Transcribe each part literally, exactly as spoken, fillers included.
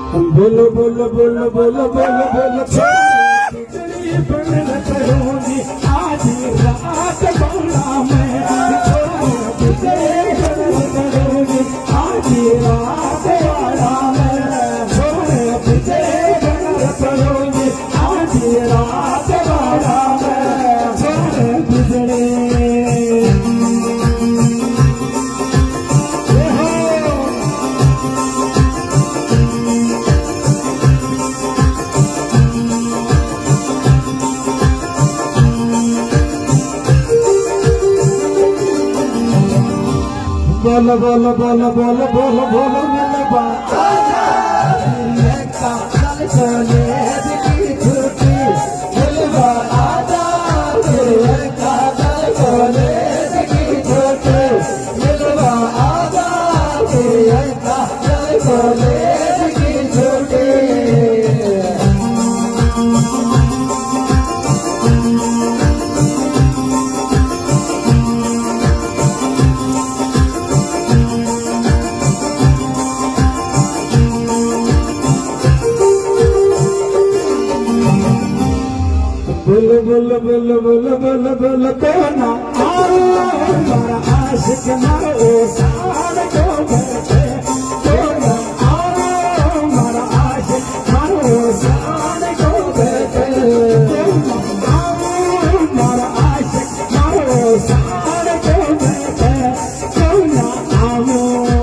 बोलो बोलो बोलो बोलो बोलो बोलो खिचड़ी बन करूंगी आज रात बोला मैं खिचड़ी बन करूंगी आज रात वाला मैं खिचड़ी बन करूंगी आज रात वाला मैं खिचड़ी बोलो बोलो बोलो बोलो बोलो बोलो बोलो बोलो बोलो बोलो बोलो बोलो बोलो कोना हमारा आशिक मारो सारे को बैठे कोना हमारा आशिक मारो सारे को बैठे हमारा आशिक मारो सारे को बैठे कोना आओ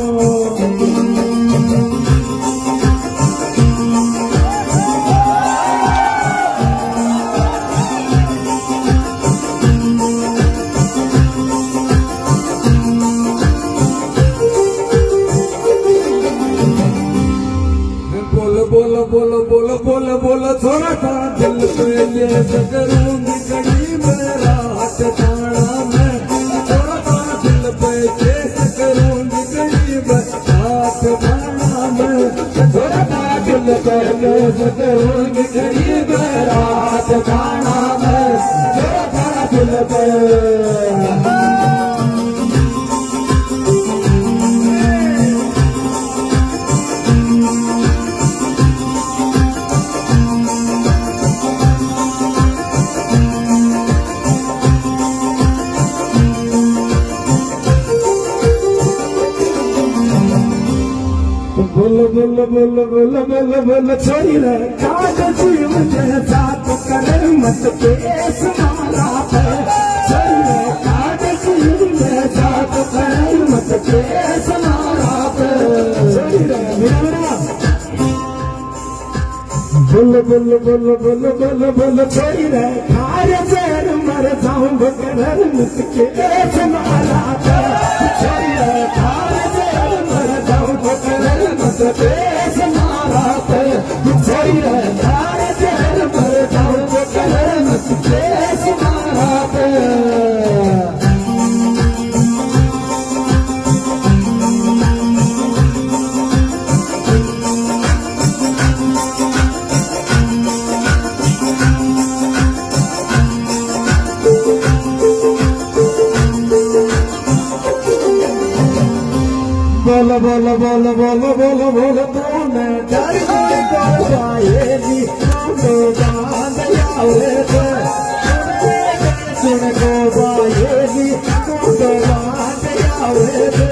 बोलो बोलो बोलो बोलो बोलो थोड़ा सा दिल पे ये करूंगी कड़ी मेरा हाथ ताना मैं थोड़ा सा दिल पे ये करूंगी कड़ी मेरा हाथ ताना मैं थोड़ा सा दिल पे ये करूंगी कड़ी मेरा हाथ ताना मैं थोड़ा सा दिल पे बोलो बोलो बोलो बोलो बोलो बोलो छोरी रे कागज मुझे साथ करे मत केस मारा पे छोरी रे कागज मुझे साथ करे मत केस मारा पे छोरी रे मेरा बोलो बोलो बोलो बोलो बोलो बोलो छोरी रे खार जेर मर जाऊं बकर मत केस मारा पे छोरी रे खार जेर मर जाऊं बकर देश मारा पे छोरी रे तारे तेर पर जाऊं वो कलर मत देश मारा पे बोलो बोलो बोलो बोलो बोलो बोलो तूने डर गई को पाएगी तो बांध जाओगे सुन को पाएगी तो बांध जाओगे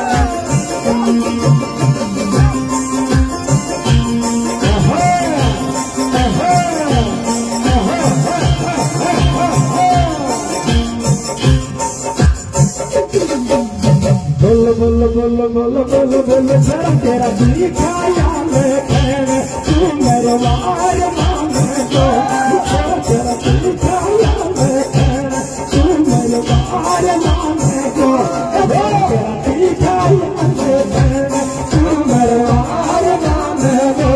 बोलो बोलो बोलो बोलो बोलो बोलो जरा तेरा दिखाया मैं कहने तू मेरे वार मांगे तो तेरा दिखाया मैं कहने तू मेरे वार मांगे तो तेरा दिखाया मैं कहने तू मेरे वार मांगे तो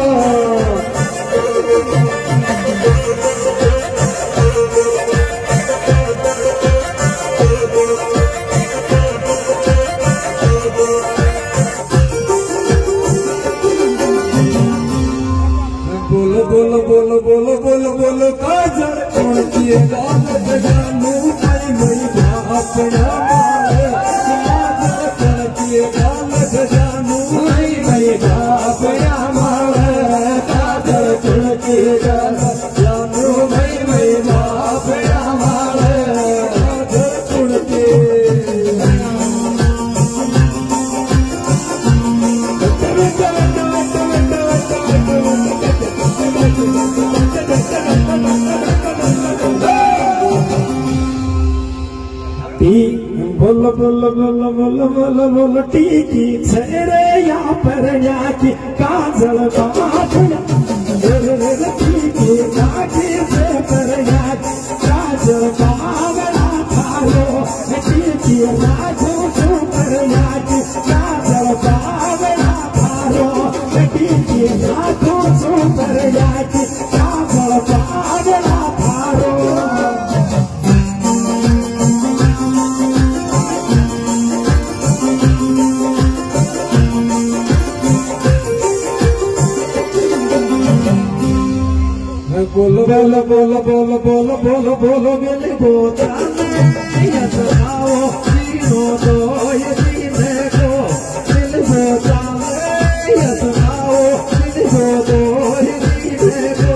बोलो बोलो बोलो बोलो बोलो बोलो काजल कौन किए गाल जानू आई मई अपना मारे काजल कौन किए गाल जानू आई मई अपना मारे जानू भाई भाई बाप हमारे उड़ते बोल बोल बोल बोल बोल बोल टीकी छेरे यहाँ पर यहाँ की काजल टीकी नाकी से पर यहाँ काजल बावड़ा थारो टीकी नाचो सो पर यहाँ की काजल बावड़ा थारो टीकी नाचो सो पर यहाँ की काजल बावड़ा थारो बोलो बोलो बोलो बोलो बोलो बोलो बोलो मेरे बोता यसाओ जीनो दो ये जीने को दिल बोता यसाओ जीनो दो ये जीने को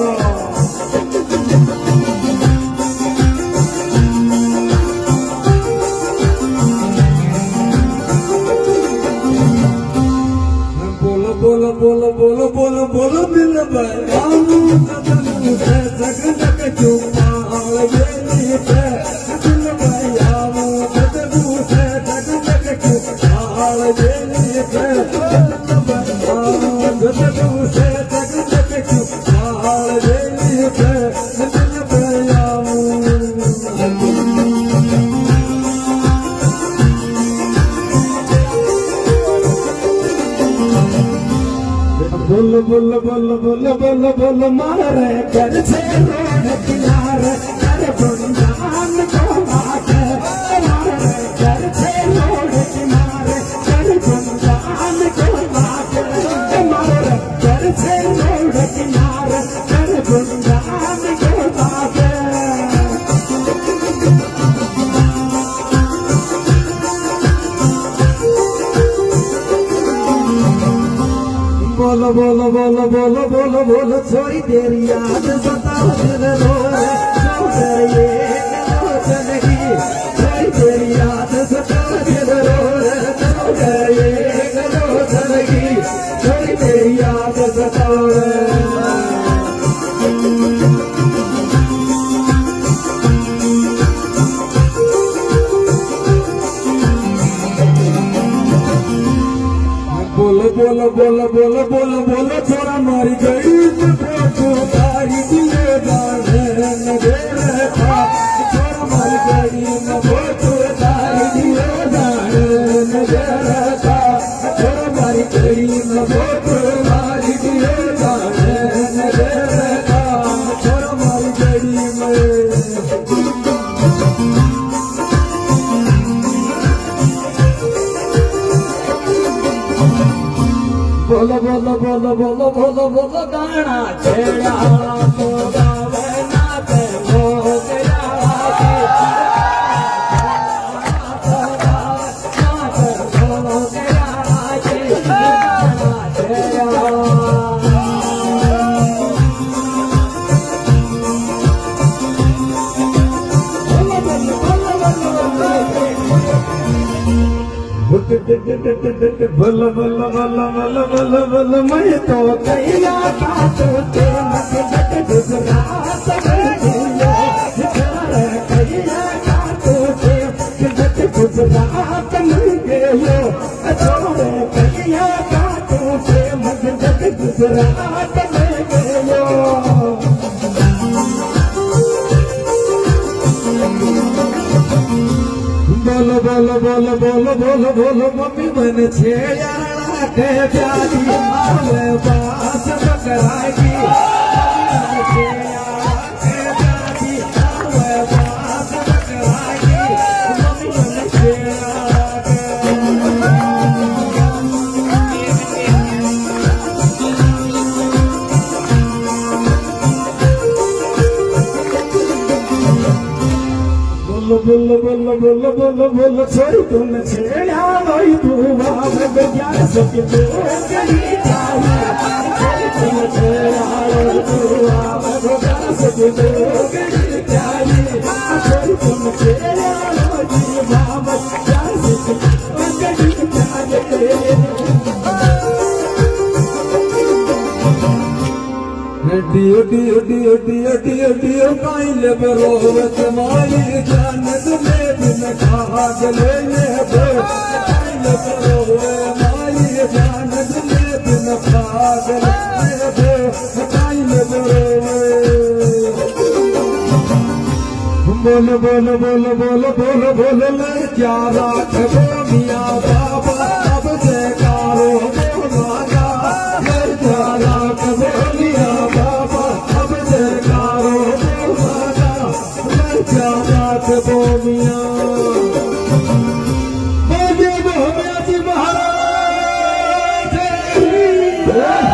बोलो बोलो बोलो बोलो बोलो बोलो दिल बयानू जग जग चुपाल ये दिल बयानू जग जग जग चुपाल ये दिल बयानू जग जग जग चुपाल ये दिल बयानू बोल बोल बोल बोल बोल बोल मारे कर से रोड किनारे अरे बुंदान को बात मारे कर से रोड किनारे अरे बुंदान को बात मारे कर से रोड किनारे अरे बुंदान को बात बोलो बोलो बोलो बोलो बोलो बोलो थोड़ी देर याद सताओ दिल रोए ये चलेगी थोड़ी देर याद सताओ दिल रोए ये चलेगी थोड़ी देर याद सताओ बोलो बोलो बोलो बोलो बोलो बोलो थोड़ा मारी गई फोटो तारी दिए जाने नजर था थोड़ा मारी गई फोटो तारी दिए जाने नजर था थोड़ा मारी गई फोटो तारी दिए जाने नजर था थोड़ा मारी गई मैं बोलो बोलो बोलो बोलो बोलो बोलो गाना छेड़ा तो गावे नाचे मोग बल बल बल बल बल बल मैं तो कैला काटो ते मत गुजरात कैला काटो ते मत गुजरात में गयो छोरे कैला काटो ते मत गुजरात में गयो बोलो बोलो बोलो बोलो बोलो बोलो मम्मी मन छेड़ा के प्यारी आवे बास पकड़ाएगी छेड़ा के प्यारी आवे बास पकड़ाएगी मम्मी मन छेड़ा बोलो बोलो बोलो बोलो बोलो बोलो छोरी तुम छेड़ा वही तू बाप ज्ञान सके तो कहीं जाए तुम छेड़ा डियो डियो डियो डियो डियो डियो काइल बरोवत माई जानत में बिन खाग ले ले बे काइल बरोवे माई जानत में बिन खाग ले बे काइल बरोवे बोल बोल बोल बोल बोल बोल ले क्या राखबो मियां बाबा अब जयकारो बोलागा ले क्या राखबो मियां बाबा अब जयकारो बोलागा ले क्या राखबो मियां बोले मोहम्मद जी महाराज